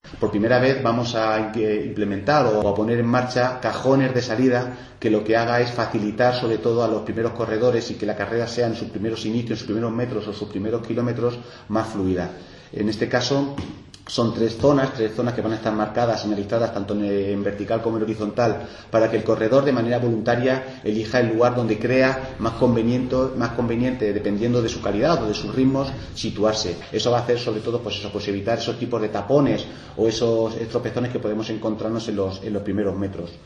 Por primera vez vamos a implementar o a poner en marcha cajones de salida que lo que haga es facilitar sobre todo a los primeros corredores y que la carrera sea en sus primeros inicios, en sus primeros metros o sus primeros kilómetros más fluida. En este caso son tres zonas que van a estar marcadas, señalizadas tanto en vertical como en horizontal, para que el corredor de manera voluntaria elija el lugar donde crea más conveniente, dependiendo de su calidad o de sus ritmos, situarse. Eso va a hacer sobre todo pues evitar esos tipos de tapones o esos tropezones que podemos encontrarnos en los primeros metros.